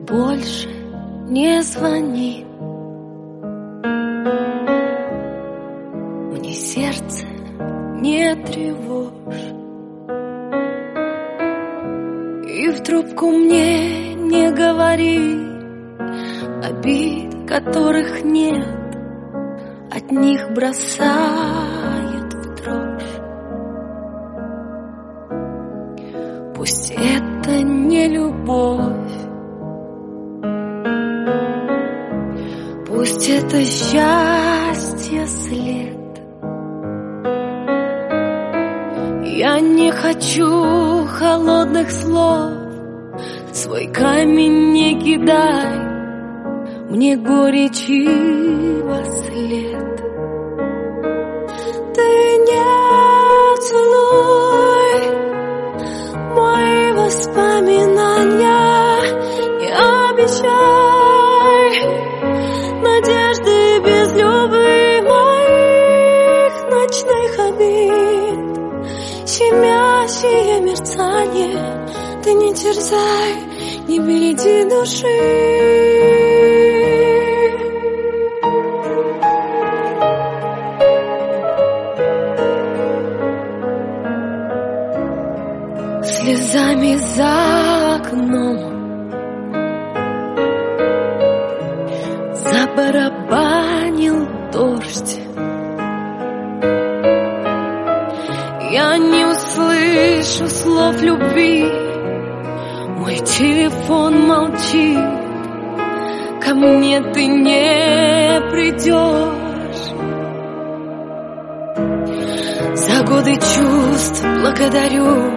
больше не звони. Мне сердце не тревожь, и в трубку мне не говори обид, которых нет, от них бросает в дрожь. Пусть это не любовь, пусть это счастье след. Я не хочу холодных слов, свой камень не кидай мне горечи во след. Ты не целуй мои воспоминания, не обещай надежды без любых ночных обид. Щемящее мерцание, ты не терзай, не береди души. Слезами за окном забарабанил дождь. Я не услышу слов любви, мой телефон молчит, ко мне ты не придешь. За годы чувств благодарю,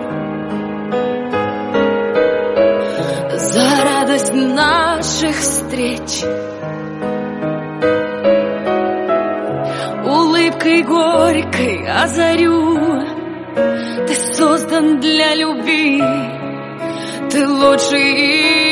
за радость наших встреч. Улыбкой горькой озарю, ты создан для любви, ты лучший